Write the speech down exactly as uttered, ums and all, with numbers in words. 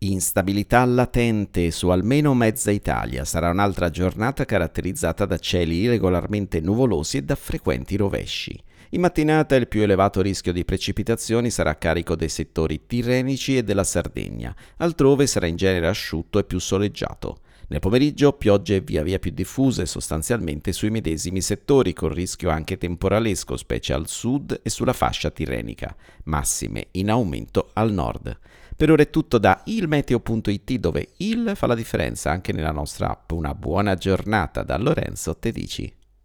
Instabilità latente su almeno mezza Italia. Sarà un'altra giornata caratterizzata da cieli irregolarmente nuvolosi e da frequenti rovesci. In mattinata il più elevato rischio di precipitazioni sarà a carico dei settori tirrenici e della Sardegna. Altrove sarà in genere asciutto e più soleggiato. Nel pomeriggio piogge via via più diffuse sostanzialmente sui medesimi settori, con rischio anche temporalesco, specie al sud e sulla fascia tirrenica, massime in aumento al nord. Per ora è tutto da ilmeteo punto it, dove il fa la differenza anche nella nostra app. Una buona giornata da Lorenzo Tedici.